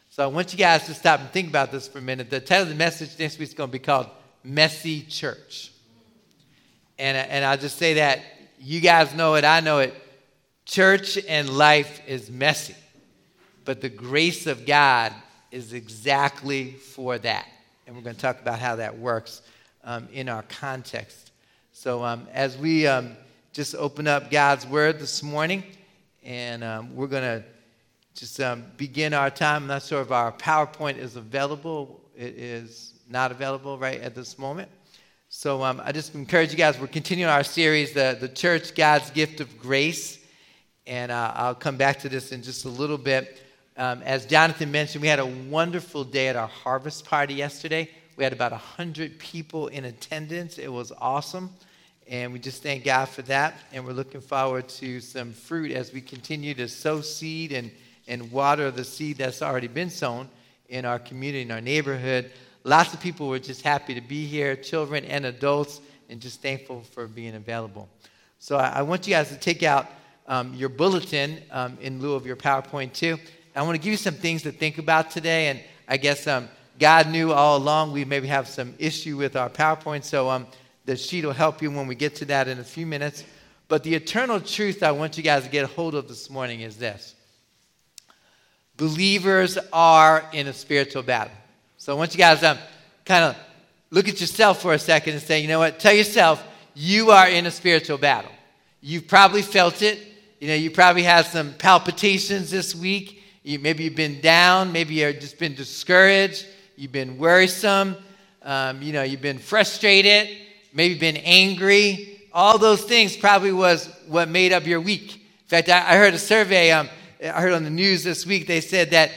So I want you guys to stop and think about this for a minute. The title of the message next week is going to be called Messy Church. And I'll just say that you guys know it, I know it. Church and life is messy. But the grace of God is exactly for that. And we're going to talk about how that works in our context. So as we just open up God's Word this morning, and we're going to just begin our time. I'm not sure if our PowerPoint is available. It is not available right at this moment. So I just encourage you guys, we're continuing our series, the Church, God's Gift of Grace. And I'll come back to this in just a little bit. As Jonathan mentioned, we had a wonderful day at our harvest party yesterday. We had about 100 people in attendance. It was awesome. And we just thank God for that. And we're looking forward to some fruit as we continue to sow seed and water the seed that's already been sown in our community, in our neighborhood. Lots of people were just happy to be here, children and adults, and just thankful for being available. So I want you guys to take out your bulletin in lieu of your PowerPoint too. I want to give you some things to think about today. And I guess God knew all along we maybe have some issue with our PowerPoint. So the sheet will help you when we get to that in a few minutes. But the eternal truth I want you guys to get a hold of this morning is this. Believers are in a spiritual battle. So I want you guys to kind of look at yourself for a second and say, you know what? Tell yourself you are in a spiritual battle. You've probably felt it. You know, you probably had some palpitations this week. Maybe you've been down. Maybe you've just been discouraged. You've been worrisome. You've been frustrated. Maybe been angry. All those things probably was what made up your week. In fact, I heard a survey. I heard on the news this week, they said that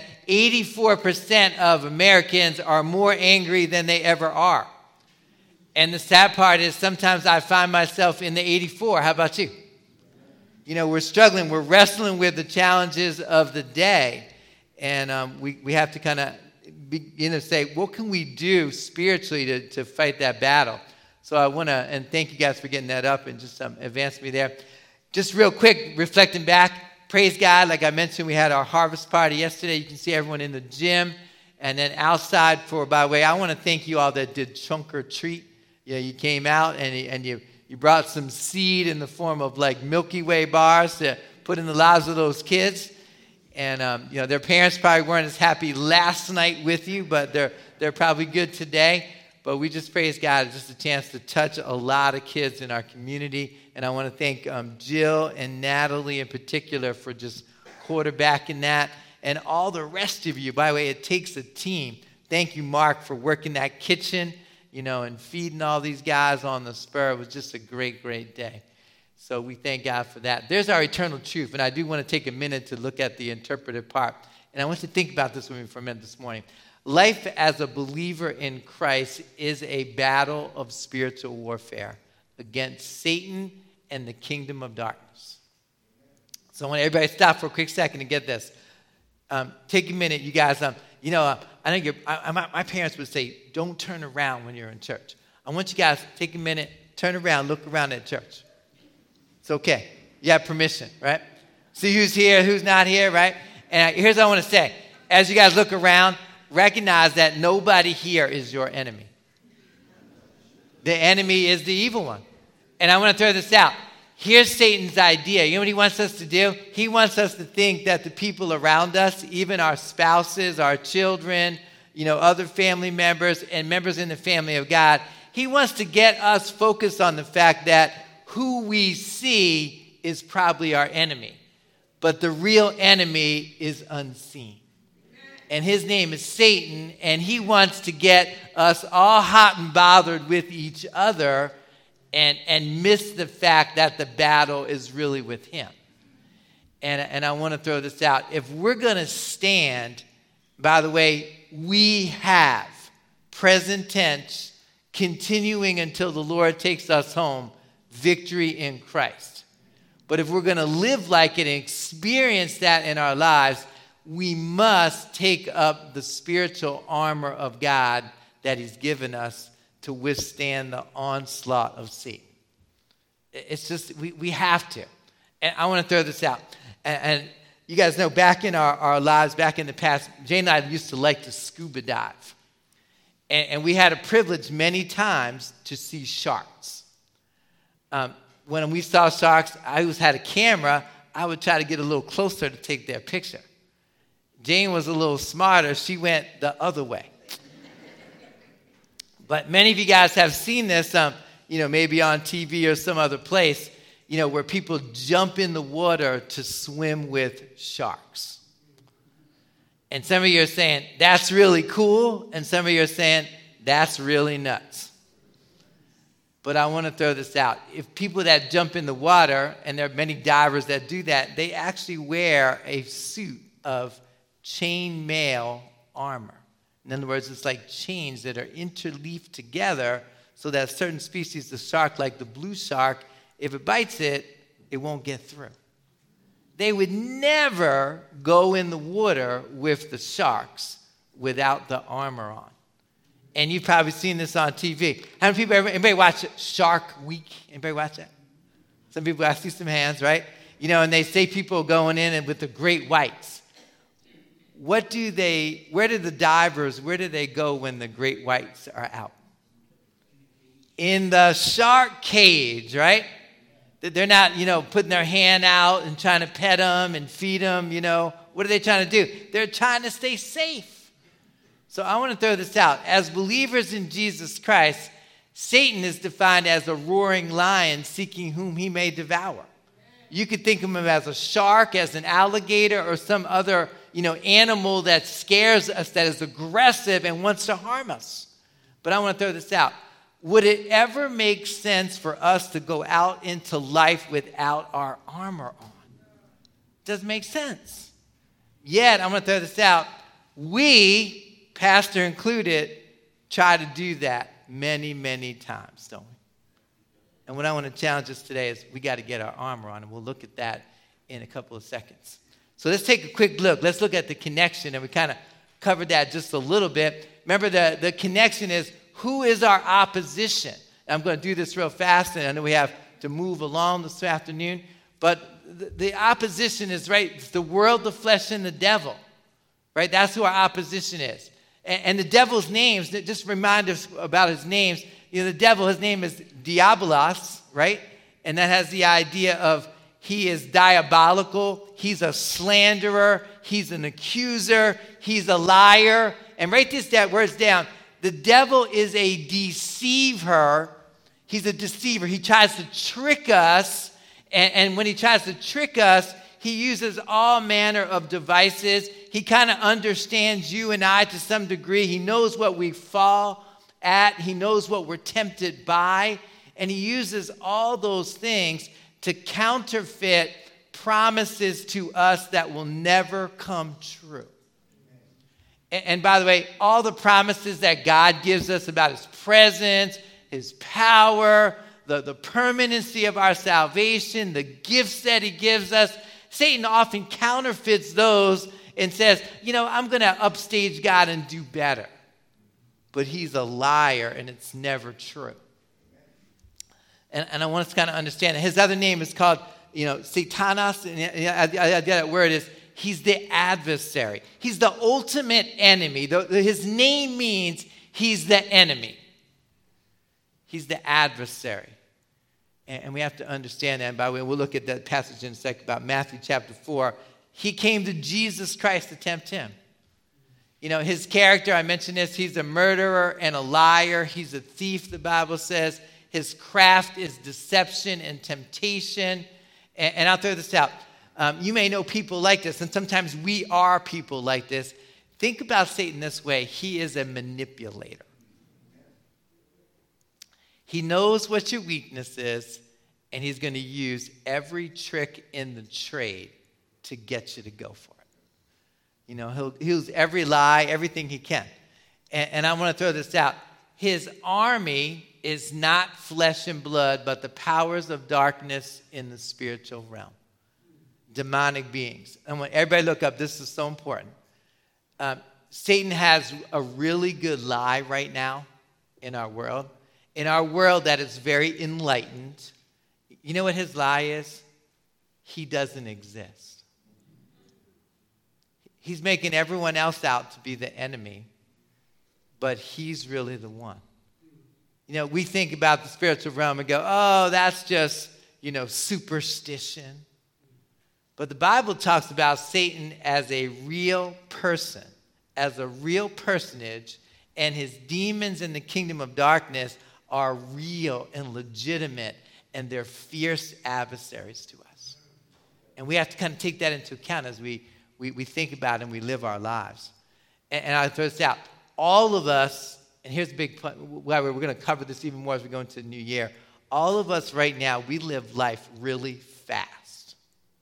84% of Americans are more angry than they ever are. And the sad part is sometimes I find myself in the 84. How about you? You know, we're struggling. We're wrestling with the challenges of the day. And we have to kind of begin to say, what can we do spiritually to fight that battle? So I want to, and thank you guys for getting that up and just advance me there. Just real quick, reflecting back, praise God. Like I mentioned, we had our harvest party yesterday. You can see everyone in the gym. And then outside by the way, I want to thank you all that did trunk or treat. Yeah, you came out and you brought some seed in the form of like Milky Way bars to put in the lives of those kids. And, their parents probably weren't as happy last night with you, but they're probably good today. But we just praise God. It's just a chance to touch a lot of kids in our community. And I want to thank Jill and Natalie in particular for just quarterbacking that. And all the rest of you, by the way, it takes a team. Thank you, Mark, for working that kitchen, and feeding all these guys on the spur. It was just a great, great day. So we thank God for that. There's our eternal truth. And I do want to take a minute to look at the interpretive part. And I want you to think about this with me for a minute this morning. Life as a believer in Christ is a battle of spiritual warfare against Satan and the kingdom of darkness. So I want everybody to stop for a quick second and get this. Take a minute, you guys. I know my parents would say, don't turn around when you're in church. I want you guys to take a minute, turn around, look around at church. It's okay. You have permission, right? See who's here, who's not here, right? And here's what I want to say. As you guys look around, recognize that nobody here is your enemy. The enemy is the evil one. And I want to throw this out. Here's Satan's idea. You know what he wants us to do? He wants us to think that the people around us, even our spouses, our children, other family members and members in the family of God, he wants to get us focused on the fact that who we see is probably our enemy. But the real enemy is unseen. And his name is Satan, and he wants to get us all hot and bothered with each other and miss the fact that the battle is really with him. And I want to throw this out. If we're going to stand, by the way, we have, present tense, continuing until the Lord takes us home, victory in Christ. But if we're going to live like it and experience that in our lives, we must take up the spiritual armor of God that he's given us to withstand the onslaught of Satan. It's just, we have to. And I want to throw this out. And you guys know back in our lives, back in the past, Jane and I used to like to scuba dive. And we had a privilege many times to see sharks. When we saw sharks, I always had a camera. I would try to get a little closer to take their picture. Jane was a little smarter. She went the other way. But many of you guys have seen this, maybe on TV or some other place, where people jump in the water to swim with sharks. And some of you are saying, that's really cool. And some of you are saying, that's really nuts. But I want to throw this out. If people that jump in the water, and there are many divers that do that, they actually wear a suit of chainmail armor. In other words, it's like chains that are interleaved together so that a certain species of shark, like the blue shark, if it bites it, it won't get through. They would never go in the water with the sharks without the armor on. And you've probably seen this on TV. How many people anybody watch Shark Week? Anybody watch that? Some people, I see some hands, right? And they say people going in and with the great whites. Where do they go when the great whites are out? In the shark cage, right? They're not, putting their hand out and trying to pet them and feed them, What are they trying to do? They're trying to stay safe. So I want to throw this out. As believers in Jesus Christ, Satan is defined as a roaring lion seeking whom he may devour. You could think of him as a shark, as an alligator, or some other, animal that scares us, that is aggressive and wants to harm us. But I want to throw this out. Would it ever make sense for us to go out into life without our armor on? Doesn't make sense. Yet, I'm going to throw this out. We, pastor included, try to do that many, many times, don't we? And what I want to challenge us today is we got to get our armor on, and we'll look at that in a couple of seconds. So let's take a quick look. Let's look at the connection, and we kind of covered that just a little bit. Remember, the connection is, who is our opposition? I'm going to do this real fast, and I know we have to move along this afternoon. But the opposition is, right, it's the world, the flesh, and the devil. Right? That's who our opposition is. And the devil's names, just remind us about his names. The devil, his name is Diabolos, right? And that has the idea of he is diabolical. He's a slanderer. He's an accuser. He's a liar. And write these words down. The devil is a deceiver. He's a deceiver. He tries to trick us. And when he tries to trick us, he uses all manner of devices. He kind of understands you and I to some degree. He knows what we fall at. He knows what we're tempted by. And he uses all those things to counterfeit promises to us that will never come true. And by the way, all the promises that God gives us about his presence, his power, the permanency of our salvation, the gifts that he gives us, Satan often counterfeits those and says, I'm going to upstage God and do better. But he's a liar, and it's never true. And I want us to kind of understand that his other name is called, Satanas. And that word is, he's the adversary. He's the ultimate enemy. His name means he's the enemy. He's the adversary. And we have to understand that. And by the way, we'll look at that passage in a second about Matthew chapter 4. He came to Jesus Christ to tempt him. His character, I mentioned this, he's a murderer and a liar. He's a thief, the Bible says. His craft is deception and temptation. And I'll throw this out. You may know people like this, and sometimes we are people like this. Think about Satan this way. He is a manipulator. He knows what your weakness is, and he's going to use every trick in the trade to get you to go for it. He'll use every lie, everything he can. And I want to throw this out. His army is not flesh and blood, but the powers of darkness in the spiritual realm. Demonic beings. And when everybody look up, this is so important. Satan has a really good lie right now in our world. In our world that is very enlightened. You know what his lie is? He doesn't exist. he's making everyone else out to be the enemy, but he's really the one. You know, we think about the spiritual realm and go, oh, that's just, superstition. But the Bible talks about Satan as a real person, as a real personage, and his demons in the kingdom of darkness are real and legitimate, and they're fierce adversaries to us. And we have to kind of take that into account as we think about and we live our lives. And I'll throw this out. All of us, and here's the big point, why we're going to cover this even more as we go into the new year. All of us right now, we live life really fast.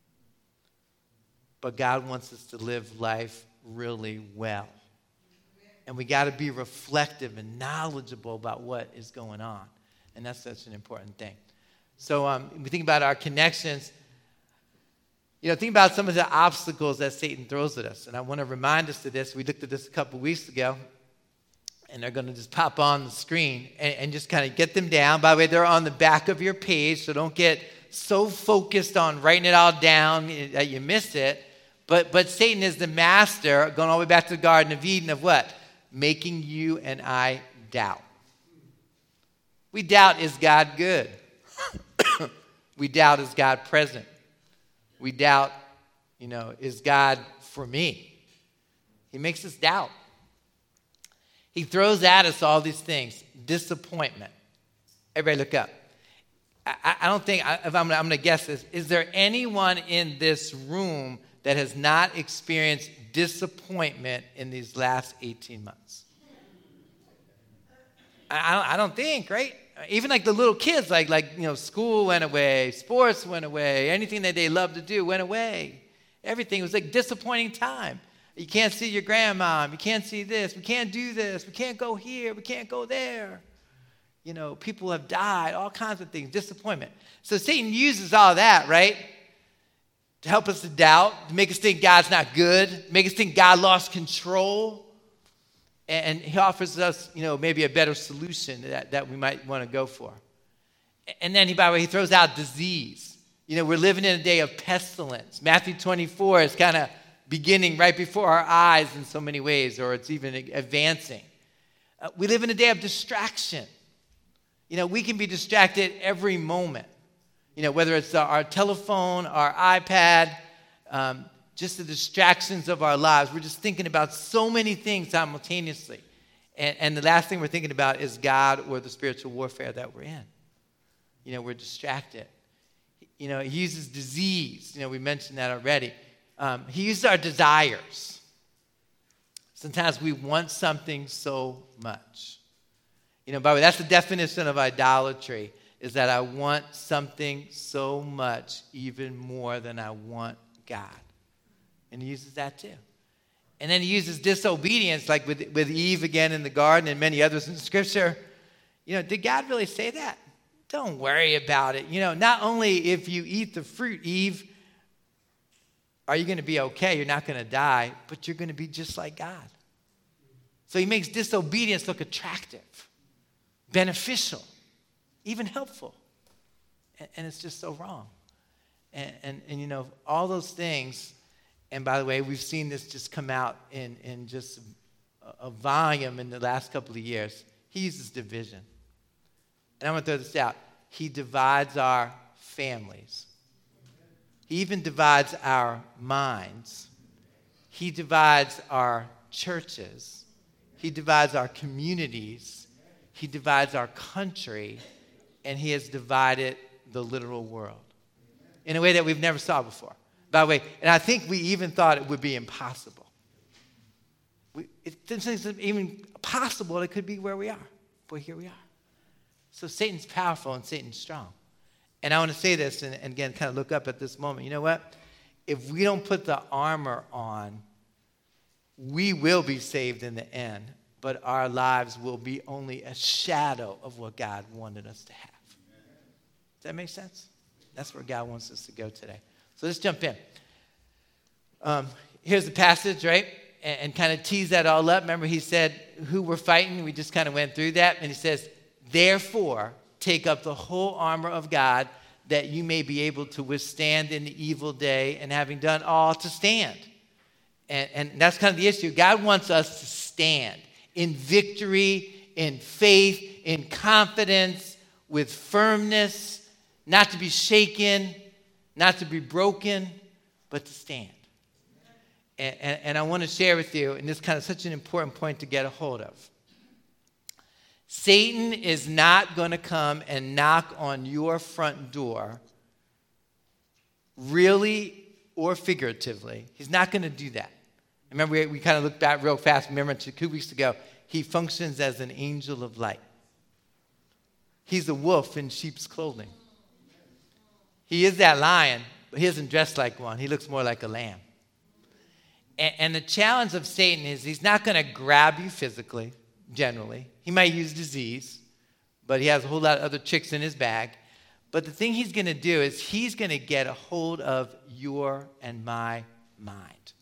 But God wants us to live life really well. And we got to be reflective and knowledgeable about what is going on. And that's such an important thing. So we think about our connections. Think about some of the obstacles that Satan throws at us. And I want to remind us of this. We looked at this a couple weeks ago. And they're going to just pop on the screen and just kind of get them down. By the way, they're on the back of your page, so don't get so focused on writing it all down that you miss it. But Satan is the master, going all the way back to the Garden of Eden, of what? Making you and I doubt. We doubt, is God good? We doubt, is God present? We doubt, is God for me? He makes us doubt. He throws at us all these things. Disappointment. Everybody look up. I don't think, if I'm going to guess this, is there anyone in this room that has not experienced disappointment in these last 18 months? I don't think, right? Even like the little kids, like school went away, sports went away, anything that they loved to do went away. Everything was like disappointing time. You can't see your grandma. You can't see this. We can't do this. We can't go here. We can't go there. People have died, all kinds of things, disappointment. So Satan uses all that, right, to help us to doubt, to make us think God's not good, make us think God lost control. And he offers us, maybe a better solution that we might want to go for. And then, by the way, he throws out disease. We're living in a day of pestilence. Matthew 24 is kind of beginning right before our eyes in so many ways, or it's even advancing. We live in a day of distraction. We can be distracted every moment. Whether it's our telephone, our iPad, just the distractions of our lives. We're just thinking about so many things simultaneously. And the last thing we're thinking about is God or the spiritual warfare that we're in. We're distracted. He uses disease. We mentioned that already. He uses our desires. Sometimes we want something so much. By the way, that's the definition of idolatry, is that I want something so much, even more than I want God. And he uses that too. And then he uses disobedience, like with Eve again in the garden and many others in Scripture. Did God really say that? Don't worry about it. Not only if you eat the fruit, Eve, are you going to be okay? You're not going to die, but you're going to be just like God. So he makes disobedience look attractive, beneficial, even helpful. And it's just so wrong. And all those things, and by the way, we've seen this just come out in just a volume in the last couple of years. He uses division. And I'm going to throw this out. He divides our families. He even divides our minds. He divides our churches. He divides our communities. He divides our country. And he has divided the literal world in a way that we've never saw before. By the way, and I think we even thought it would be impossible. It didn't seem even possible it could be where we are. But here we are. So Satan's powerful and Satan's strong. And I want to say this, and again, kind of look up at this moment. You know what? If we don't put the armor on, we will be saved in the end, but our lives will be only a shadow of what God wanted us to have. Does that make sense? That's where God wants us to go today. So let's jump in. Here's the passage, right? And kind of tease that all up. Remember, he said who we're fighting. We just kind of went through that. And he says, therefore, take up the whole armor of God that you may be able to withstand in the evil day, and having done all, to stand. And that's kind of the issue. God wants us to stand in victory, in faith, in confidence, with firmness, not to be shaken, not to be broken, but to stand. And I want to share with you, and this is kind of such an important point to get a hold of. Satan is not going to come and knock on your front door, really or figuratively. He's not going to do that. Remember, we kind of looked back real fast. Remember, 2 weeks ago, he functions as an angel of light. He's a wolf in sheep's clothing. He is that lion, but he isn't dressed like one. He looks more like a lamb. And the challenge of Satan is he's not going to grab you physically, generally. He might use disease, but he has a whole lot of other tricks in his bag. But the thing he's going to do is he's going to get a hold of your and my mind.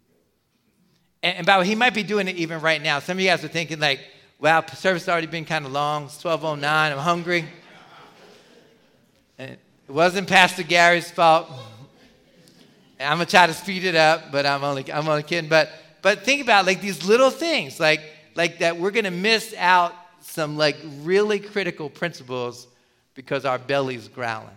And by the way, he might be doing it even right now. Some of you guys are thinking like, wow, service has already been kind of long. It's 12:09. I'm hungry. And it wasn't Pastor Gary's fault. And I'm going to try to speed it up, but I'm only kidding. But think about like these little things, like that we're going to miss out some like really critical principles because our belly's growling.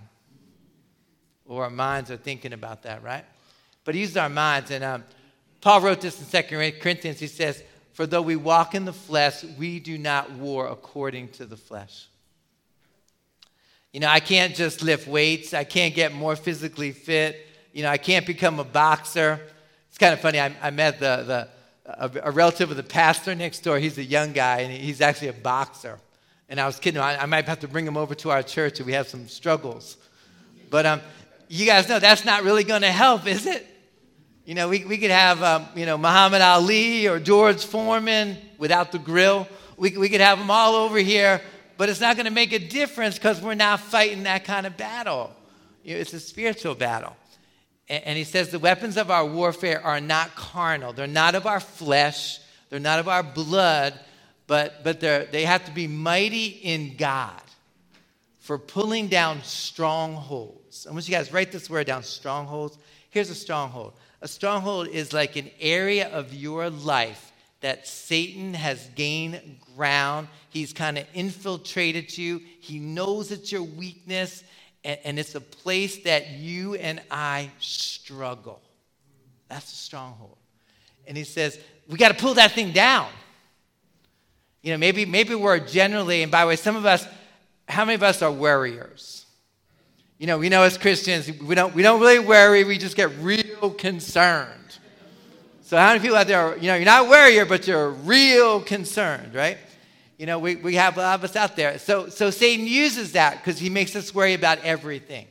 Or our minds are thinking about that, right? But he uses our minds. And Paul wrote this in 2 Corinthians. He says, for though we walk in the flesh, we do not war according to the flesh. You know, I can't just lift weights. I can't get more physically fit. You know, I can't become a boxer. It's kind of funny. I met a relative of the pastor next door. He's a young guy, and he's actually a boxer. And I was kidding him. I might have to bring him over to our church, and we have some struggles. But you guys know that's not really going to help, is it? You know, we could have, Muhammad Ali or George Foreman without the grill. We could have them all over here, but it's not going to make a difference because we're not fighting that kind of battle. You know, it's a spiritual battle. And he says the weapons of our warfare are not carnal. They're not of our flesh. They're not of our blood, but they have to be mighty in God for pulling down strongholds. I want you guys to write this word down, strongholds. Here's a stronghold. A stronghold is like an area of your life that Satan has gained ground. He's kind of infiltrated you. He knows it's your weakness. And it's a place that you and I struggle. That's a stronghold. And he says, we got to pull that thing down. You know, maybe we're generally, and by the way, some of us, how many of us are worriers? You know, we know as Christians, we don't really worry, we just get real concerned. So how many people out there are, you're not a worrier, but you're real concerned, right? You know, we have a lot of us out there. So Satan uses that because he makes us worry about everything.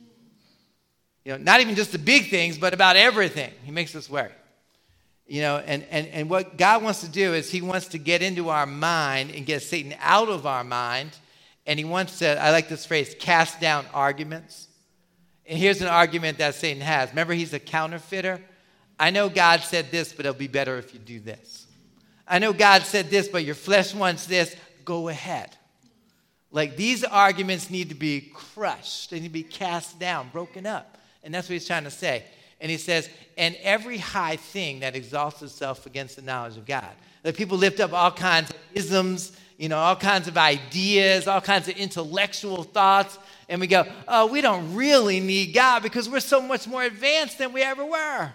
You know, not even just the big things, but about everything. He makes us worry. You know, and what God wants to do is he wants to get into our mind and get Satan out of our mind. And he wants to, I like this phrase, cast down arguments. And here's an argument that Satan has. Remember, he's a counterfeiter. I know God said this, but it'll be better if you do this. I know God said this, but your flesh wants this. Go ahead. Like these arguments need to be crushed. They need to be cast down, broken up. And that's what he's trying to say. And he says, and every high thing that exalts itself against the knowledge of God. Like people lift up all kinds of isms, all kinds of ideas, all kinds of intellectual thoughts. And we go, oh, we don't really need God because we're so much more advanced than we ever were.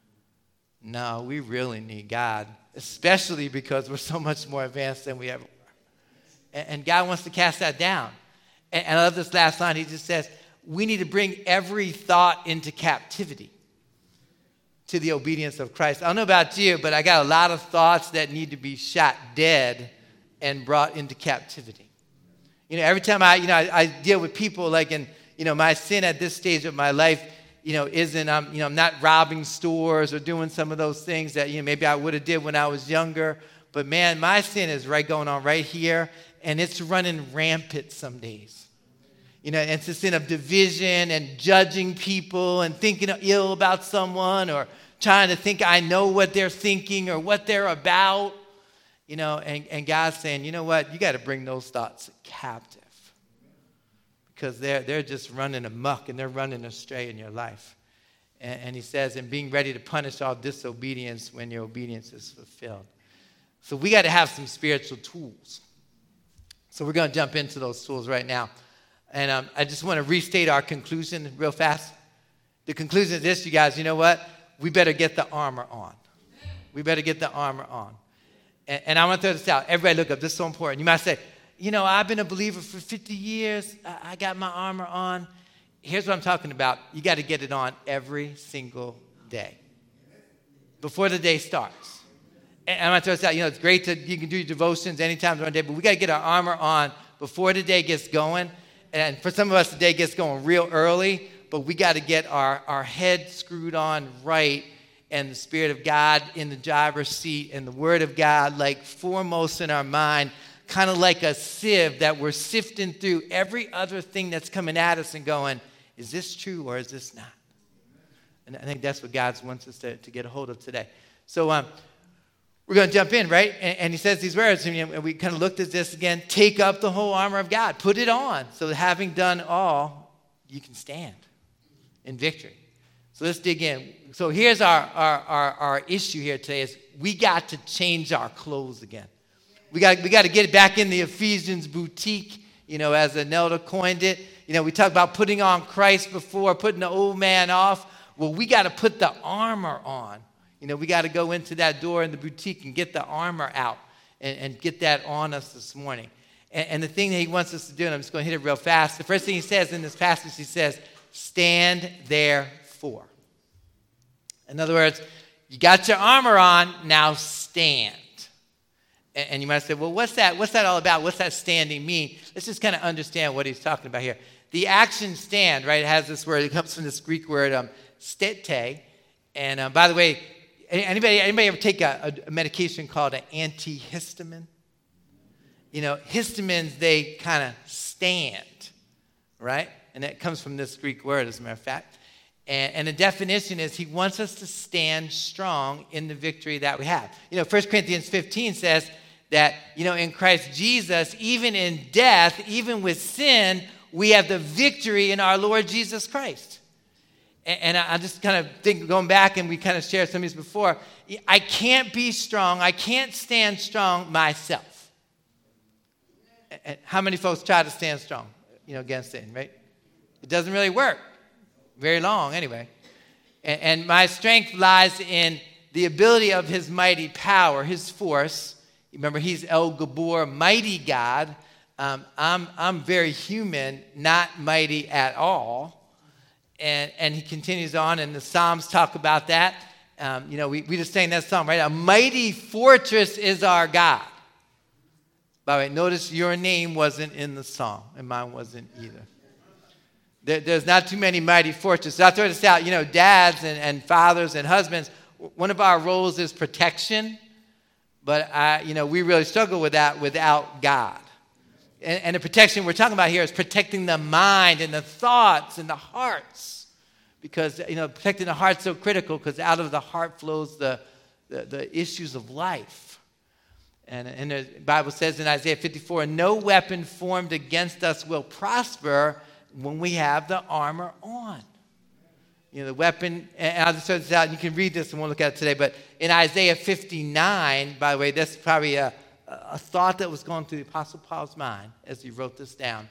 No, we really need God. Especially because we're so much more advanced than we ever were. And God wants to cast that down. And I love this last line. He just says, we need to bring every thought into captivity to the obedience of Christ. I don't know about you, but I got a lot of thoughts that need to be shot dead and brought into captivity. Every time I deal with people like in, my sin at this stage of my life, isn't I'm not robbing stores or doing some of those things that maybe I would have did when I was younger. But man, my sin is going on right here, and it's running rampant some days. It's a sin of division and judging people and thinking ill about someone or trying to think I know what they're thinking or what they're about. And God's saying, you know what? You got to bring those thoughts captive. Because they're just running amok and they're running astray in your life. And he says, and being ready to punish all disobedience when your obedience is fulfilled. So we got to have some spiritual tools. So we're going to jump into those tools right now. And I just want to restate our conclusion real fast. The conclusion is this, you guys, you know what? We better get the armor on. We better get the armor on. And I want to throw this out. Everybody look up. This is so important. You might say, I've been a believer for 50 years. I got my armor on. Here's what I'm talking about. You got to get it on every single day before the day starts. And I'm going to throw this out. It's great you can do your devotions anytime during the day, but we got to get our armor on before the day gets going. And for some of us, the day gets going real early, but we got to get our head screwed on right and the Spirit of God in the driver's seat and the Word of God like foremost in our mind, kind of like a sieve that we're sifting through every other thing that's coming at us and going, is this true or is this not? And I think that's what God wants us to get a hold of today. So we're going to jump in, right? And he says these words, and we kind of looked at this again. Take up the whole armor of God. Put it on. So having done all, you can stand in victory. So let's dig in. So here's our issue here today is we got to change our clothes again. We got to get back in the Ephesians boutique, as Anelda coined it. We talked about putting on Christ before, putting the old man off. Well, we got to put the armor on. We got to go into that door in the boutique and get the armor out and get that on us this morning. And the thing that he wants us to do, and I'm just going to hit it real fast. The first thing he says in this passage, he says, stand therefore. In other words, you got your armor on, now stand. And you might say, well, what's that all about? What's that standing mean? Let's just kind of understand what he's talking about here. The action stand, right, it has this word. It comes from this Greek word, stete. And by the way, anybody ever take a medication called an antihistamine? Histamines, they kind of stand, right? And that comes from this Greek word, as a matter of fact. And the definition is he wants us to stand strong in the victory that we have. 1 Corinthians 15 says that, in Christ Jesus, even in death, even with sin, we have the victory in our Lord Jesus Christ. And I just kind of think, going back, and we kind of shared some of these before, I can't be strong, I can't stand strong myself. And how many folks try to stand strong, against sin, right? It doesn't really work. Very long, anyway. And my strength lies in the ability of his mighty power, his force. Remember, he's El Gabor, mighty God. I'm very human, not mighty at all. And he continues on, and the Psalms talk about that. We just sang that song, right? A mighty fortress is our God. By the way, notice your name wasn't in the song, and mine wasn't either. There's not too many mighty fortresses. I'll throw this out. Dads and fathers and husbands, one of our roles is protection. But, we really struggle with that without God. And the protection we're talking about here is protecting the mind and the thoughts and the hearts. Because, protecting the heart's so critical because out of the heart flows the issues of life. And the Bible says in Isaiah 54, no weapon formed against us will prosper when we have the armor on. The weapon, and I'll just throw this out, and you can read this and we'll look at it today, but in Isaiah 59, by the way, that's probably a thought that was going through the Apostle Paul's mind as he wrote this down.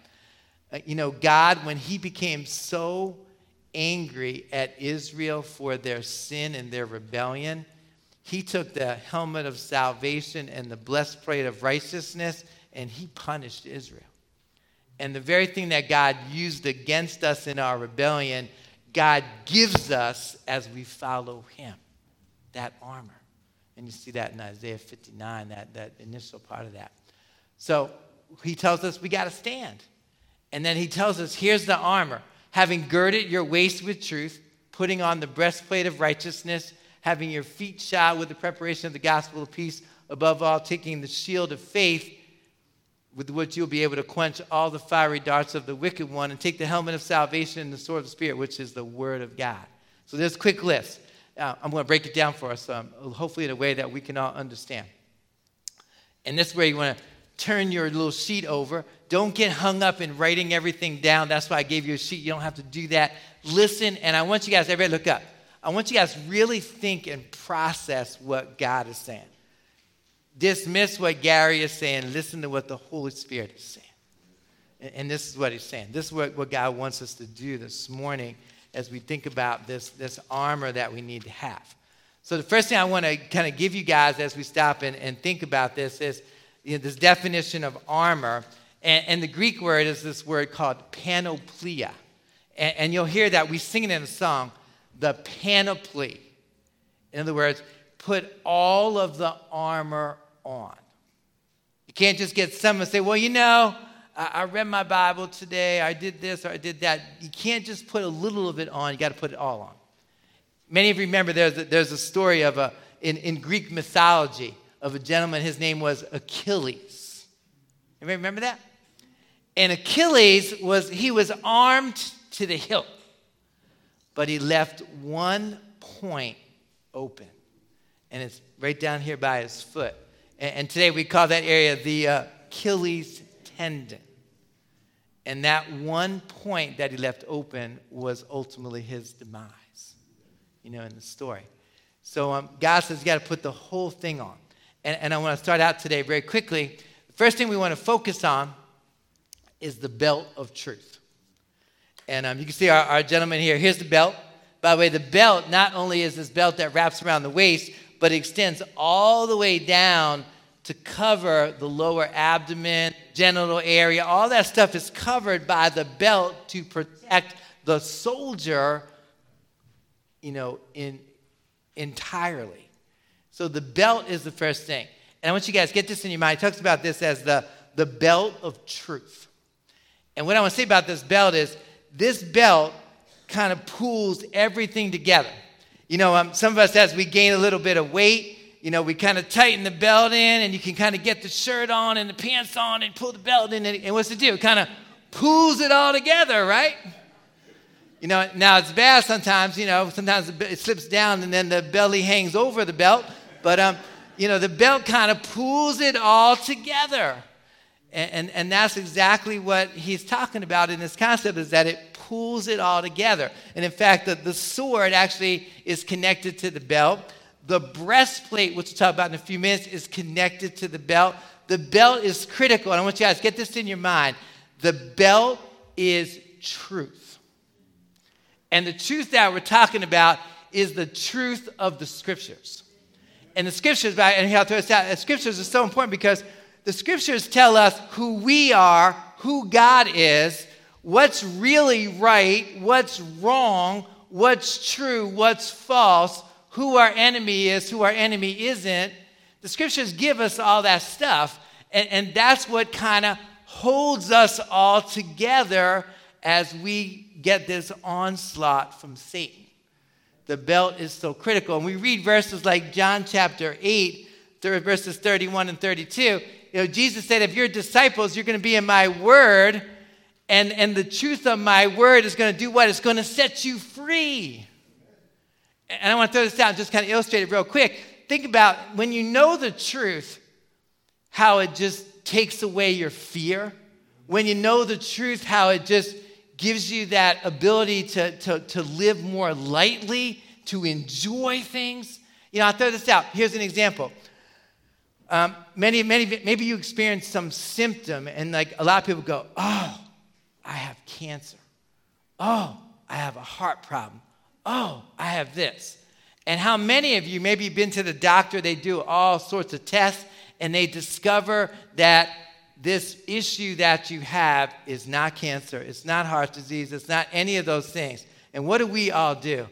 God, when he became so angry at Israel for their sin and their rebellion, he took the helmet of salvation and the breastplate of righteousness, and he punished Israel. And the very thing that God used against us in our rebellion, God gives us as we follow him, that armor. And you see that in Isaiah 59, that initial part of that. So he tells us we got to stand. And then he tells us, here's the armor. Having girded your waist with truth, putting on the breastplate of righteousness, having your feet shod with the preparation of the gospel of peace, above all, taking the shield of faith, with which you'll be able to quench all the fiery darts of the wicked one, and take the helmet of salvation and the sword of the Spirit, which is the word of God. So there's a quick list. I'm going to break it down for us, hopefully in a way that we can all understand. And this is where you want to turn your little sheet over. Don't get hung up in writing everything down. That's why I gave you a sheet. You don't have to do that. Listen, and I want you guys, everybody look up. I want you guys to really think and process what God is saying. Dismiss what Gary is saying. Listen to what the Holy Spirit is saying. And this is what he's saying. This is what God wants us to do this morning as we think about this armor that we need to have. So the first thing I want to kind of give you guys as we stop and think about this is this definition of armor. And the Greek word is this word called panoplia. And you'll hear that. We sing it in a song, the panoply. In other words, put all of the armor on. You can't just get some and say, well, I read my Bible today, I did this or I did that. You can't just put a little of it on. You got to put it all on. Many of you remember there's a story of in Greek mythology of a gentleman. His name was Achilles. Anybody remember that? And Achilles was armed to the hilt, but he left one point open, and it's right down here by his foot. And today we call that area the Achilles tendon. And that one point that he left open was ultimately his demise, in the story. So God says you got to put the whole thing on. And I want to start out today very quickly. The first thing we want to focus on is the belt of truth. And you can see our gentleman here. Here's the belt. By the way, the belt not only is this belt that wraps around the waist, but it extends all the way down to cover the lower abdomen, genital area. All that stuff is covered by the belt to protect the soldier, entirely. So the belt is the first thing. And I want you guys to get this in your mind. He talks about this as the belt of truth. And what I want to say about this belt is this belt kind of pulls everything together. Some of us, as we gain a little bit of weight, we kind of tighten the belt in, and you can kind of get the shirt on and the pants on and pull the belt in. And what's it do? It kind of pulls it all together, right? Now it's bad sometimes, sometimes it slips down and then the belly hangs over the belt. But, the belt kind of pulls it all together. And that's exactly what he's talking about in this concept, is that it pulls it all together. And in fact, the sword actually is connected to the belt. The breastplate, which we'll talk about in a few minutes, is connected to the belt. The belt is critical. And I want you guys to get this in your mind. The belt is truth. And the truth that we're talking about is the truth of the Scriptures. And the Scriptures, and I'll throw this out, the Scriptures are so important because the Scriptures tell us who we are, who God is, what's really right, what's wrong, what's true, what's false, who our enemy is, who our enemy isn't. The Scriptures give us all that stuff, and that's what kind of holds us all together as we get this onslaught from Satan. The belt is so critical. And we read verses like John chapter 8, verses 31 and 32. Jesus said, if you're disciples, you're going to be in my word, and the truth of my word is going to do what? It's going to set you free. And I want to throw this out and just kind of illustrate it real quick. Think about when you know the truth, how it just takes away your fear. When you know the truth, how it just gives you that ability to live more lightly, to enjoy things. I'll throw this out. Here's an example. Maybe you experience some symptom, and like a lot of people go, oh, I have cancer. Oh, I have a heart problem. Oh, I have this. And how many of you, maybe you've been to the doctor, they do all sorts of tests, and they discover that this issue that you have is not cancer, it's not heart disease, it's not any of those things. And what do we all do?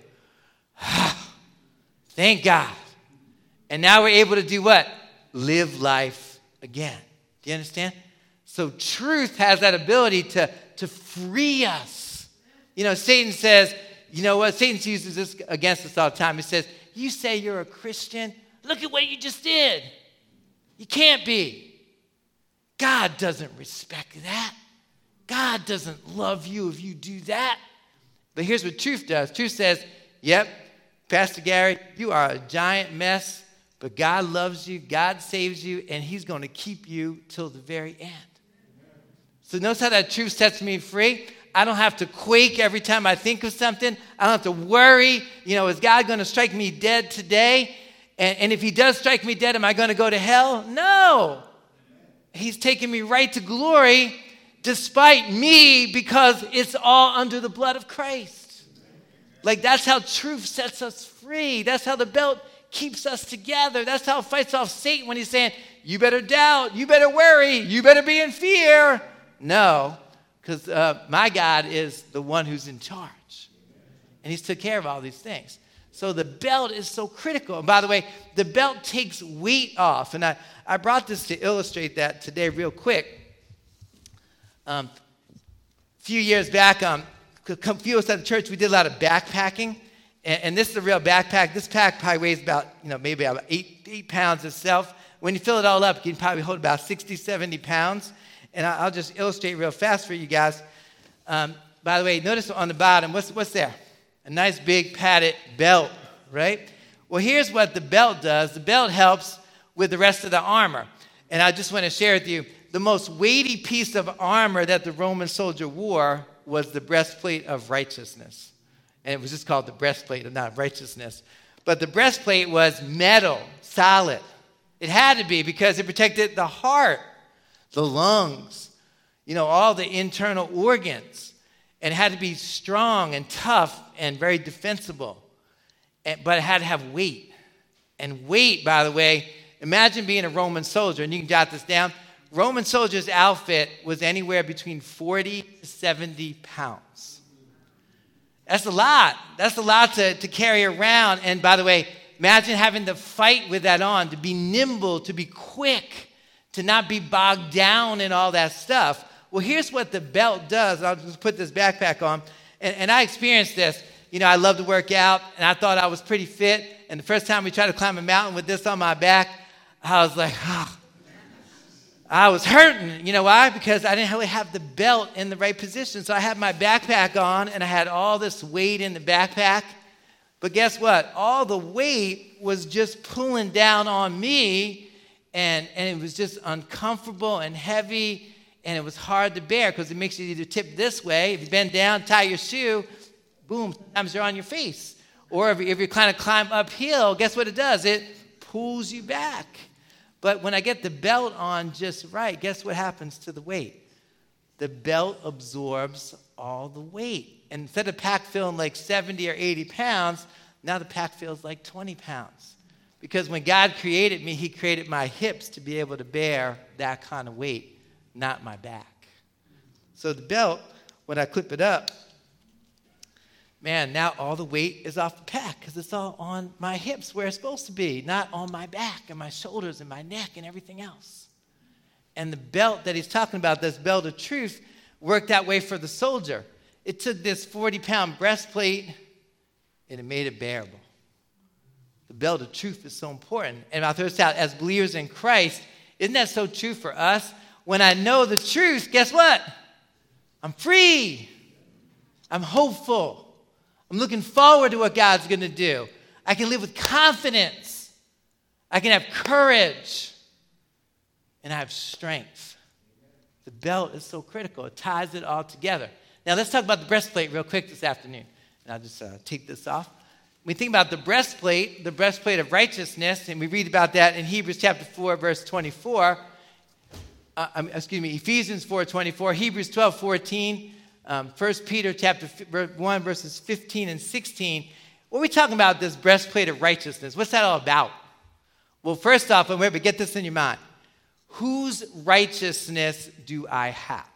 Thank God. And now we're able to do what? Live life again. Do you understand? So truth has that ability to free us. Satan says, Satan uses this against us all the time. He says, you say you're a Christian? Look at what you just did. You can't be. God doesn't respect that. God doesn't love you if you do that. But here's what truth does. Truth says, yep, Pastor Gary, you are a giant mess, but God loves you, God saves you, and he's going to keep you till the very end. So notice how that truth sets me free. I don't have to quake every time I think of something. I don't have to worry, is God going to strike me dead today? And if he does strike me dead, am I going to go to hell? No. He's taking me right to glory despite me because it's all under the blood of Christ. Like that's how truth sets us free. That's how the belt keeps us together. That's how it fights off Satan when he's saying, you better doubt, you better worry, you better be in fear. No, because my God is the one who's in charge. And he's took care of all these things. So the belt is so critical. And by the way, the belt takes weight off. And I brought this to illustrate that today real quick. A few years back, a few of us at the church, we did a lot of backpacking. And this is a real backpack. This pack probably weighs about, maybe about 8 pounds itself. When you fill it all up, you can probably hold about 60, 70 pounds. And I'll just illustrate real fast for you guys. By the way, notice on the bottom, what's there? A nice big padded belt, right? Well, here's what the belt does. The belt helps with the rest of the armor. And I just want to share with you, the most weighty piece of armor that the Roman soldier wore was the breastplate of righteousness. And it was just called the breastplate of not righteousness. But the breastplate was metal, solid. It had to be because it protected the heart, the lungs, all the internal organs. And it had to be strong and tough and very defensible. But it had to have weight. And weight, by the way, imagine being a Roman soldier, and you can jot this down. Roman soldier's outfit was anywhere between 40 to 70 pounds. That's a lot. That's a lot to carry around. And by the way, imagine having to fight with that on, to be nimble, to be quick, to not be bogged down in all that stuff. Well, here's what the belt does. I'll just put this backpack on. And I experienced this. I love to work out, and I thought I was pretty fit. And the first time we tried to climb a mountain with this on my back, I was like, I was hurting. You know why? Because I didn't really have the belt in the right position. So I had my backpack on, and I had all this weight in the backpack. But guess what? All the weight was just pulling down on me, and it was just uncomfortable and heavy. And it was hard to bear because it makes you either tip this way. If you bend down, tie your shoe, boom, sometimes you're on your face. Or if you kind of climb uphill, guess what it does? It pulls you back. But when I get the belt on just right, guess what happens to the weight? The belt absorbs all the weight. And instead of pack feeling like 70 or 80 pounds, now the pack feels like 20 pounds. Because when God created me, he created my hips to be able to bear that kind of weight. Not my back. So the belt, when I clip it up, man, now all the weight is off the pack because it's all on my hips where it's supposed to be, not on my back and my shoulders and my neck and everything else. And the belt that he's talking about, this belt of truth, worked that way for the soldier. It took this 40-pound breastplate and it made it bearable. The belt of truth is so important. And I'll throw this out, as believers in Christ, isn't that so true for us? When I know the truth, guess what? I'm free. I'm hopeful. I'm looking forward to what God's going to do. I can live with confidence. I can have courage. And I have strength. The belt is so critical. It ties it all together. Now, let's talk about the breastplate real quick this afternoon. And I'll just take this off. When we think about the breastplate of righteousness, and we read about that in Hebrews chapter 4, verse 24. Ephesians 4:24, Hebrews 12:14, 1 Peter chapter 1, verses 15 and 16. What are we talking about, this breastplate of righteousness? What's that all about? Well, first off, and remember, get this in your mind. Whose righteousness do I have?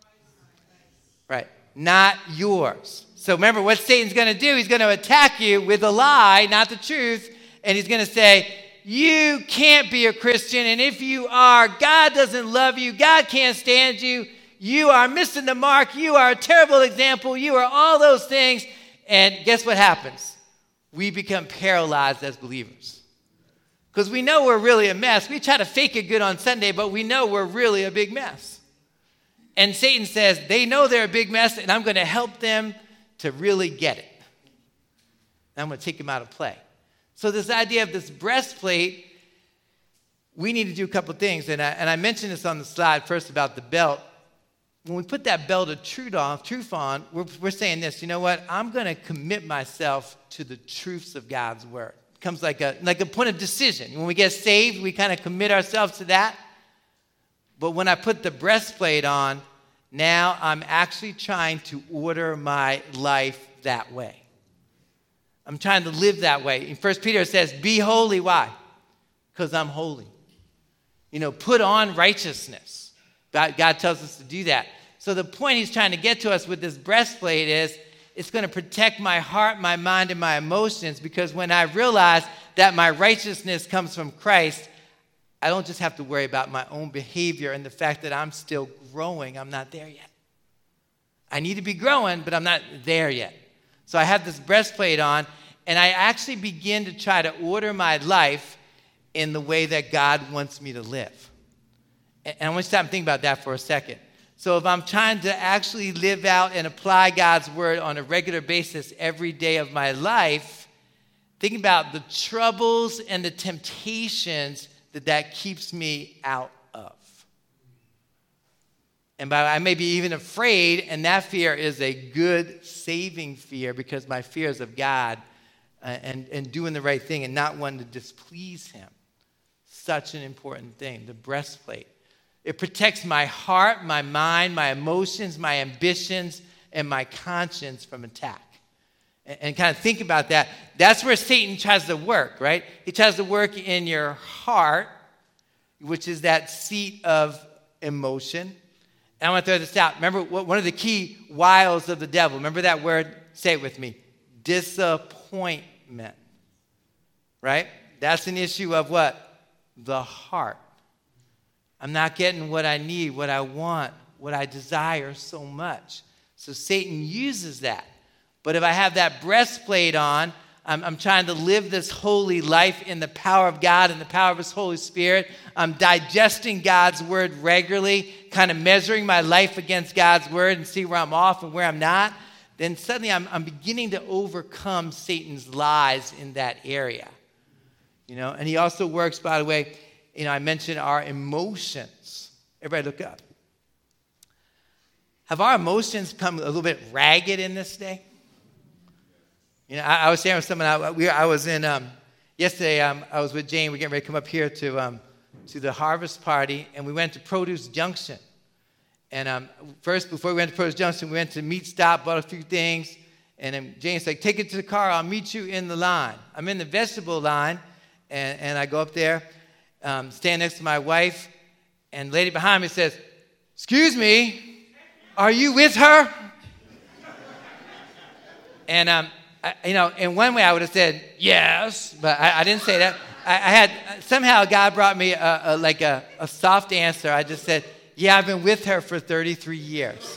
Right, not yours. So remember what Satan's going to do. He's going to attack you with a lie, not the truth, and he's going to say, you can't be a Christian, and if you are, God doesn't love you. God can't stand you. You are missing the mark. You are a terrible example. You are all those things. And guess what happens? We become paralyzed as believers. Because we know we're really a mess. We try to fake it good on Sunday, but we know we're really a big mess. And Satan says, they know they're a big mess, and I'm going to help them to really get it. And I'm going to take them out of play. So this idea of this breastplate, we need to do a couple things. And I mentioned this on the slide first about the belt. when we put that belt of truth on, we're saying this, you know what? I'm going to commit myself to the truths of God's word. It becomes like a point of decision. When we get saved, we kind of commit ourselves to that. But when I put the breastplate on, now I'm actually trying to order my life that way. I'm trying to live that way. In 1 Peter it says, be holy. Why? Because I'm holy. Put on righteousness. God tells us to do that. So the point he's trying to get to us with this breastplate is it's going to protect my heart, my mind, and my emotions, because when I realize that my righteousness comes from Christ, I don't just have to worry about my own behavior and the fact that I'm still growing. I'm not there yet. I need to be growing, but I'm not there yet. So I have this breastplate on, and I actually begin to try to order my life in the way that God wants me to live. And I want you to stop and think about that for a second. So if I'm trying to actually live out and apply God's word on a regular basis every day of my life, think about the troubles and the temptations that keeps me out of. And I may be even afraid, and that fear is a good saving fear because my fear is of God and doing the right thing and not wanting to displease him. Such an important thing, the breastplate. It protects my heart, my mind, my emotions, my ambitions, and my conscience from attack. And kind of think about that. That's where Satan tries to work, right? He tries to work in your heart, which is that seat of emotion. And I want to throw this out. Remember, one of the key wiles of the devil, remember that word? Say it with me. Disappointment. Right? That's an issue of what? The heart. I'm not getting what I need, what I want, what I desire so much. So Satan uses that. But if I have that breastplate on, I'm trying to live this holy life in the power of God and the power of his Holy Spirit. I'm digesting God's word regularly, kind of measuring my life against God's word and see where I'm off and where I'm not. Then suddenly I'm beginning to overcome Satan's lies in that area. And he also works, by the way, I mentioned our emotions. Everybody look up. Have our emotions become a little bit ragged in this day? I was sharing with someone. I was in yesterday. I was with Jane. We're getting ready to come up here to the harvest party, and we went to Produce Junction. And first, before we went to Produce Junction, we went to Meat Stop, bought a few things, and then Jane's like, "Take it to the car. I'll meet you in the line." I'm in the vegetable line, and I go up there, stand next to my wife, and the lady behind me says, "Excuse me, are you with her?" And in one way I would have said yes, but I didn't say that. I had somehow God brought me a soft answer. I just said, "Yeah, I've been with her for 33 years."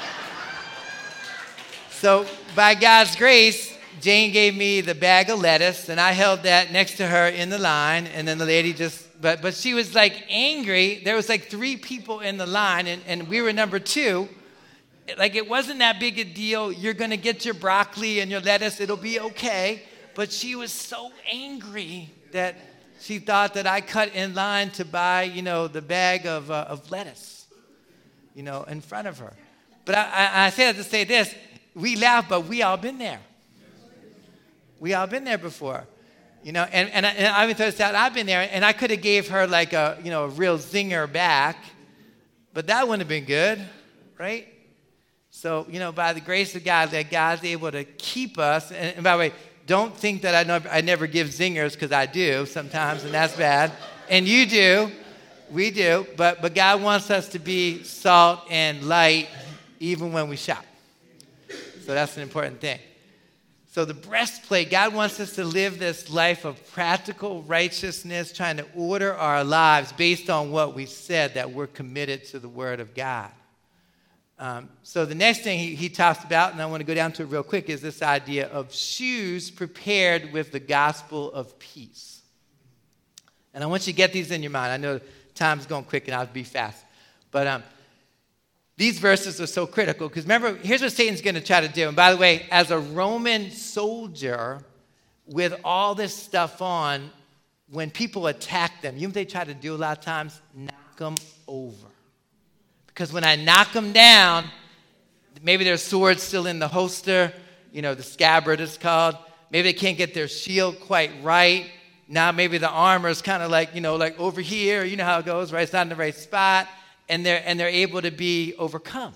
So by God's grace, Jane gave me the bag of lettuce, and I held that next to her in the line, and then the lady but she was like angry. There was like 3 people in the line, and we were number 2. Like, it wasn't that big a deal. You're going to get your broccoli and your lettuce. It'll be okay. But she was so angry that she thought that I cut in line to buy, the bag of lettuce, in front of her. But I say that to say this. We laugh, but we all been there. We all been there before. And I even thought out, I've been there, and I could have gave her like a real zinger back, but that wouldn't have been good, right? So, by the grace of God, that God's able to keep us. And by the way, don't think that I never give zingers, because I do sometimes, and that's bad. And you do. We do. But God wants us to be salt and light even when we shop. So that's an important thing. So the breastplate, God wants us to live this life of practical righteousness, trying to order our lives based on what we said, that we're committed to the Word of God. So the next thing he talks about, and I want to go down to it real quick, is this idea of shoes prepared with the gospel of peace. And I want you to get these in your mind. I know time's going quick and I'll be fast. But these verses are so critical because remember, here's what Satan's going to try to do. And by the way, as a Roman soldier with all this stuff on, when people attack them, you know what they try to do a lot of times? Knock them over. Because when I knock them down, maybe their sword's still in the holster, the scabbard is called. Maybe they can't get their shield quite right. Now maybe the armor is kind of like over here. You know how it goes, right? It's not in the right spot. And they're able to be overcome.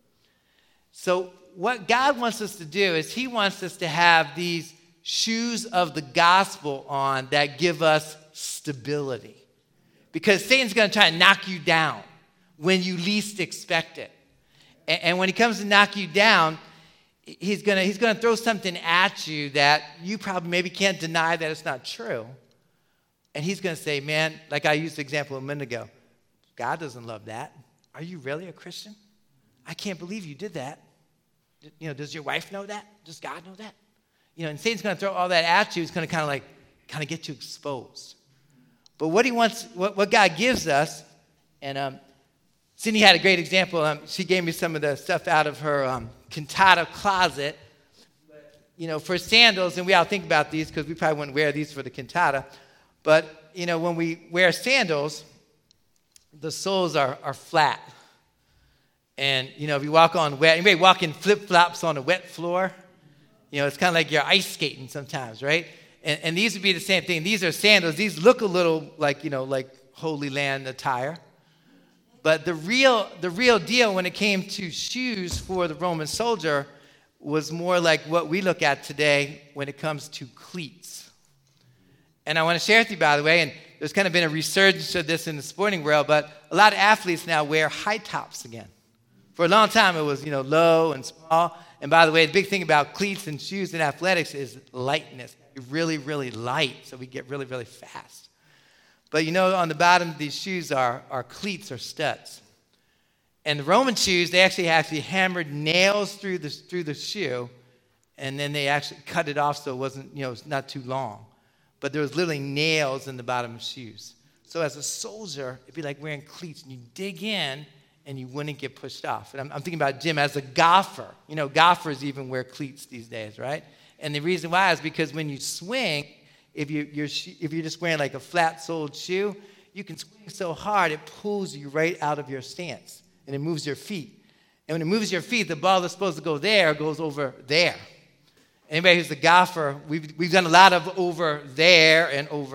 So what God wants us to do is he wants us to have these shoes of the gospel on that give us stability. Because Satan's going to try to knock you down when you least expect it. And when he comes to knock you down, he's going to throw something at you that you probably maybe can't deny that it's not true. And he's going to say, man, like I used the example a minute ago, God doesn't love that. Are you really a Christian? I can't believe you did that. Does your wife know that? Does God know that? And Satan's going to throw all that at you. He's going to kind of get you exposed. But what he wants, what God gives us, and Cindy had a great example. She gave me some of the stuff out of her cantata closet. For sandals, and we all think about these because we probably wouldn't wear these for the cantata. But, when we wear sandals, the soles are flat. And, if you walk on wet, anybody walk in flip-flops on a wet floor? It's kind of like you're ice skating sometimes, right? And these would be the same thing. These are sandals. These look a little like Holy Land attire. But the real deal when it came to shoes for the Roman soldier was more like what we look at today when it comes to cleats. And I want to share with you, by the way, and there's kind of been a resurgence of this in the sporting world, but a lot of athletes now wear high tops again. For a long time, it was, low and small. And by the way, the big thing about cleats and shoes in athletics is lightness. Really, really light, so we get really, really fast. But on the bottom of these shoes are cleats or studs. And the Roman shoes, they actually hammered nails through the shoe, and then they actually cut it off so it wasn't, it's not too long. But there was literally nails in the bottom of shoes. So as a soldier, it'd be like wearing cleats, and you dig in, and you wouldn't get pushed off. And I'm thinking about Jim as a golfer. Golfers even wear cleats these days, right? And the reason why is because when you swing, if you're just wearing like a flat-soled shoe, you can swing so hard it pulls you right out of your stance, and it moves your feet. And when it moves your feet, the ball that's supposed to go there goes over there. Anybody who's a golfer, we've done a lot of over there,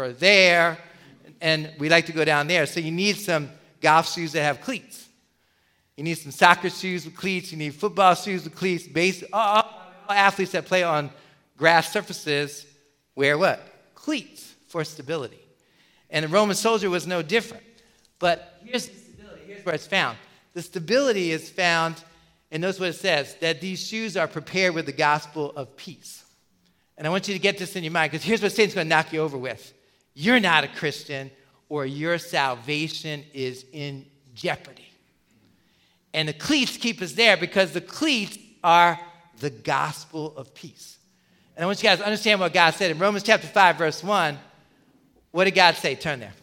and we like to go down there. So you need some golf shoes that have cleats. You need some soccer shoes with cleats. You need football shoes with cleats. All athletes that play on grass surfaces wear what? Cleats for stability. And the Roman soldier was no different. But here's the stability. Here's where it's found. The stability is found, and notice what it says, that these shoes are prepared with the gospel of peace. And I want you to get this in your mind, because here's what Satan's going to knock you over with. You're not a Christian, or your salvation is in jeopardy. And the cleats keep us there because the cleats are the gospel of peace. And I want you guys to understand what God said in Romans chapter 5, verse 1. What did God say? Turn there.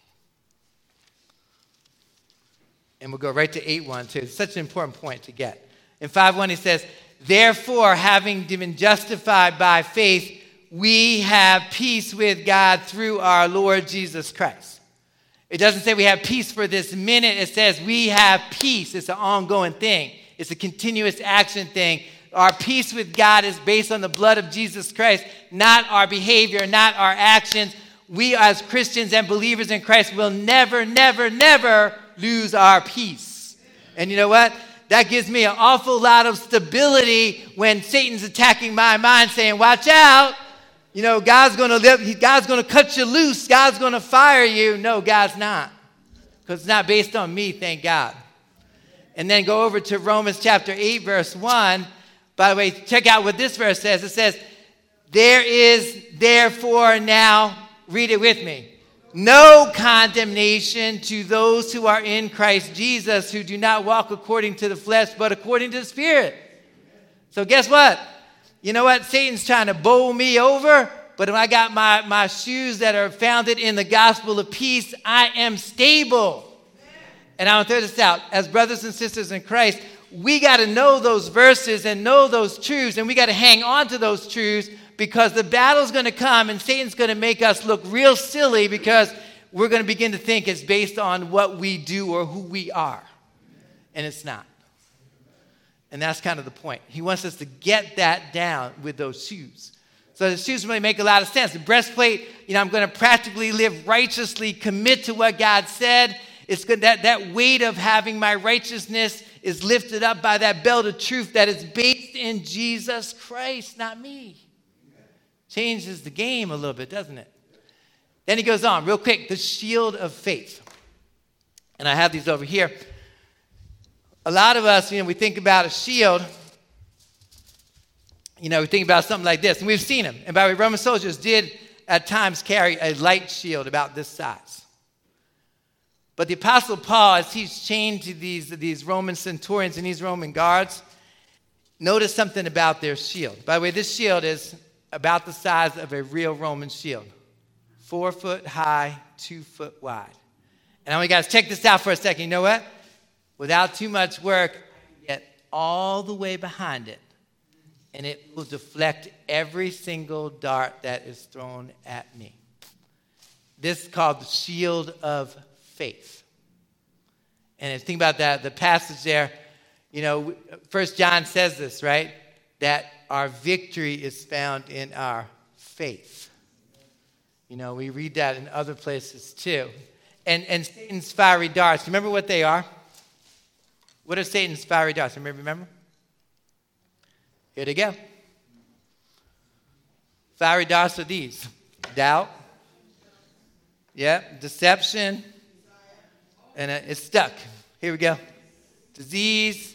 And we'll go right to 8:1 too. It's such an important point to get. In 5:1 he says, therefore, having been justified by faith, we have peace with God through our Lord Jesus Christ. It doesn't say we have peace for this minute. It says we have peace. It's an ongoing thing. It's a continuous action thing. Our peace with God is based on the blood of Jesus Christ, not our behavior, not our actions. We as Christians and believers in Christ will never, never, never lose our peace. And you know what? That gives me an awful lot of stability when Satan's attacking my mind saying, watch out. God's going to cut you loose. God's going to fire you. No, God's not. Because it's not based on me, thank God. And then go over to Romans chapter 8, verse 1. By the way, check out what this verse says. It says, there is therefore now, read it with me, no condemnation to those who are in Christ Jesus, who do not walk according to the flesh, but according to the Spirit. So guess what? You know what? Satan's trying to bowl me over, but when I got my shoes that are founded in the gospel of peace, I am stable. And I want to throw this out. As brothers and sisters in Christ, we got to know those verses and know those truths, and we got to hang on to those truths, because the battle's going to come and Satan's going to make us look real silly because we're going to begin to think it's based on what we do or who we are. and it's not. And that's kind of the point. He wants us to get that down with those shoes. So the shoes really make a lot of sense. The breastplate, I'm going to practically live righteously, commit to what God said. It's good that weight of having my righteousness is lifted up by that belt of truth that is based in Jesus Christ, not me. Changes the game a little bit, doesn't it? Then he goes on real quick, the shield of faith. And I have these over here. A lot of us, we think about a shield. We think about something like this, and we've seen them. And by the way, Roman soldiers did at times carry a light shield about this size. But the Apostle Paul, as he's chained to these Roman centurions and these Roman guards, notice something about their shield. By the way, this shield is about the size of a real Roman shield. 4 foot high, 2 foot wide. And I want you guys to check this out for a second. You know what? Without too much work, I can get all the way behind it, and it will deflect every single dart that is thrown at me. This is called the shield of faith. And if you think about that, the passage there, 1 John says this, right? That our victory is found in our faith. We read that in other places too. And Satan's fiery darts, remember what they are? What are Satan's fiery darts? Remember? Here they go. Fiery darts are these. Doubt. Deception. And it's stuck. Here we go. Disease.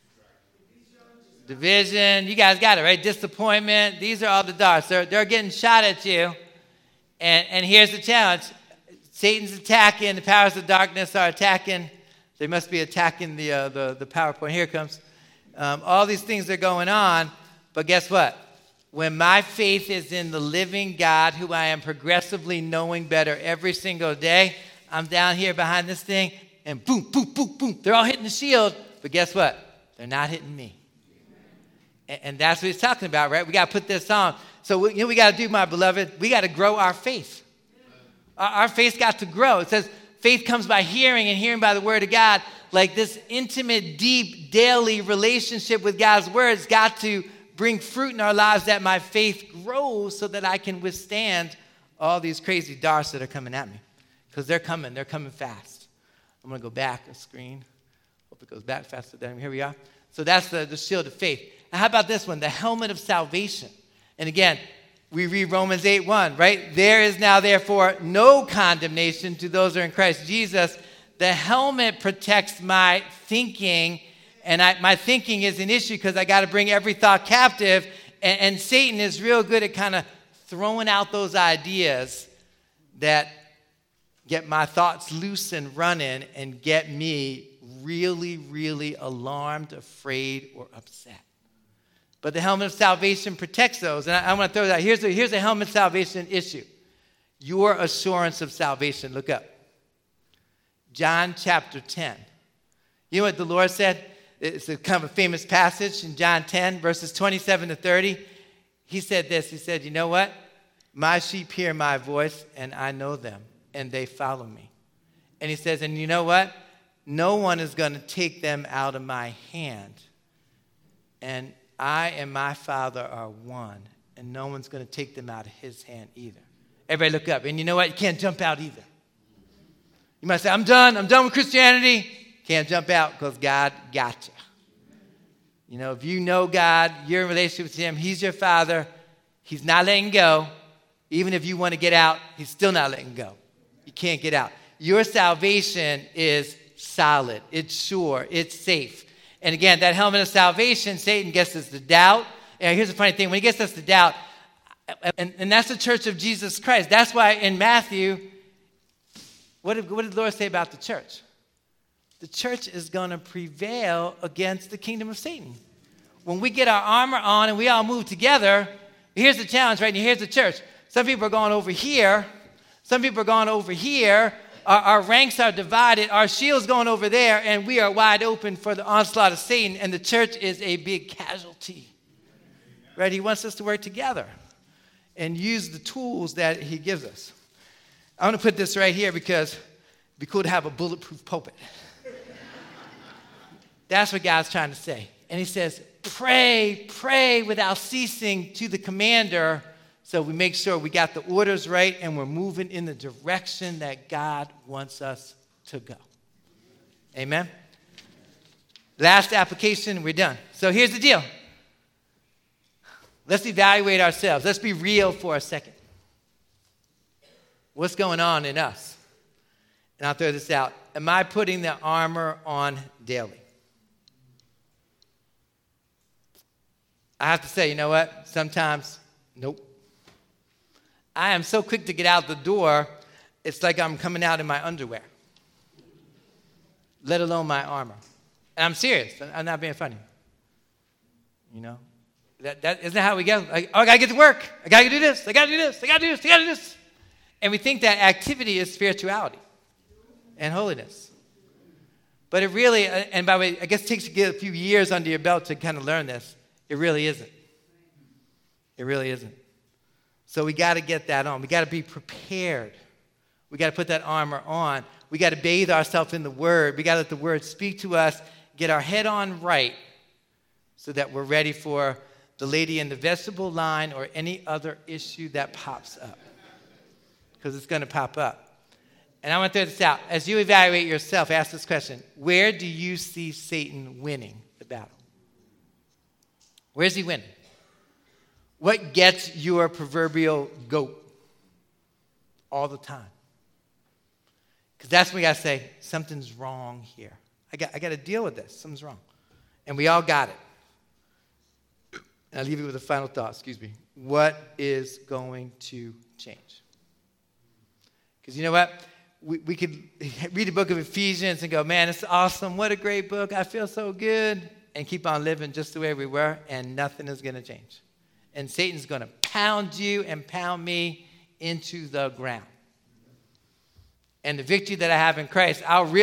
Division. You guys got it, right? Disappointment. These are all the darts. They're getting shot at you. And here's the challenge. Satan's attacking. The powers of darkness are attacking. They must be attacking the PowerPoint. Here it comes. All these things are going on. But guess what? When my faith is in the living God, who I am progressively knowing better every single day, I'm down here behind this thing, and boom, boom, boom, boom. They're all hitting the shield. But guess what? They're not hitting me. And that's what he's talking about, right? We got to put this on. So we got to do, my beloved, we got to grow our faith. Our faith got to grow. It says faith comes by hearing, and hearing by the word of God. Like this intimate, deep, daily relationship with God's word has got to bring fruit in our lives, that my faith grows so that I can withstand all these crazy darts that are coming at me. Because they're coming fast. I'm going to go back a screen. Hope it goes back faster than here we are. So that's the shield of faith. Now how about this one? The helmet of salvation. And again, we read Romans 8:1, right? There is now therefore no condemnation to those who are in Christ Jesus. The helmet protects my thinking, and my thinking is an issue because I got to bring every thought captive, and Satan is real good at kind of throwing out those ideas that get my thoughts loose and running and get me really, really alarmed, afraid, or upset. But the helmet of salvation protects those. And I want to throw that. Here's a helmet of salvation issue. Your assurance of salvation. Look up. John chapter 10. You know what the Lord said? It's a kind of a famous passage in John 10, verses 27 to 30. He said this. He said, you know what? My sheep hear my voice, and I know them, and they follow me. And he says, and you know what? No one is going to take them out of my hand. And I and my Father are one, and no one's going to take them out of his hand either. Everybody look up. And you know what? You can't jump out either. You might say, I'm done with Christianity. Can't jump out because God got you. If you know God, you're in a relationship with him, he's your Father. He's not letting go. Even if you want to get out, he's still not letting go. You can't get out. Your salvation is solid. It's sure. It's safe. And again, that helmet of salvation, Satan gets us to doubt. And here's the funny thing. When he gets us to doubt, and that's the church of Jesus Christ. That's why in Matthew, what did the Lord say about the church? The church is going to prevail against the kingdom of Satan. When we get our armor on and we all move together, here's the challenge, right? And here's the church. Some people are going over here. Some people are going over here. Our ranks are divided. Our shield's going over there, and we are wide open for the onslaught of Satan, and the church is a big casualty. Right? He wants us to work together and use the tools that he gives us. I want to put this right here because it'd be cool to have a bulletproof pulpit. That's what God's trying to say. And he says, pray without ceasing to the commander, so we make sure we got the orders right and we're moving in the direction that God wants us to go. Amen? Last application, we're done. So here's the deal. Let's evaluate ourselves. Let's be real for a second. What's going on in us? And I'll throw this out. Am I putting the armor on daily? I have to say, you know what? Sometimes, nope. I am so quick to get out the door, it's like I'm coming out in my underwear, let alone my armor. And I'm serious. I'm not being funny. You know? That isn't that how we go? Like, oh, I got to get to work. I got to do this. I got to do this. I got to do this. I got to do this. And we think that activity is spirituality and holiness. But it really, and by the way, I guess it takes you a few years under your belt to kind of learn this. It really isn't. It really isn't. So we got to get that on. We got to be prepared. We got to put that armor on. We got to bathe ourselves in the Word. We got to let the Word speak to us, get our head on right so that we're ready for the lady in the vegetable line or any other issue that pops up. Because it's going to pop up. And I want to throw this out. As you evaluate yourself, ask this question. Where do you see Satan winning the battle? Where's he winning? What gets your proverbial goat all the time? Because that's when we got to say, something's wrong here. I got to deal with this. Something's wrong. And we all got it. And I'll leave you with a final thought. What is going to change? Because you know what? We could read the book of Ephesians and go, man, it's awesome. What a great book. I feel so good. And keep on living just the way we were, and nothing is going to change. And Satan's going to pound you and pound me into the ground. And the victory that I have in Christ, I'll realize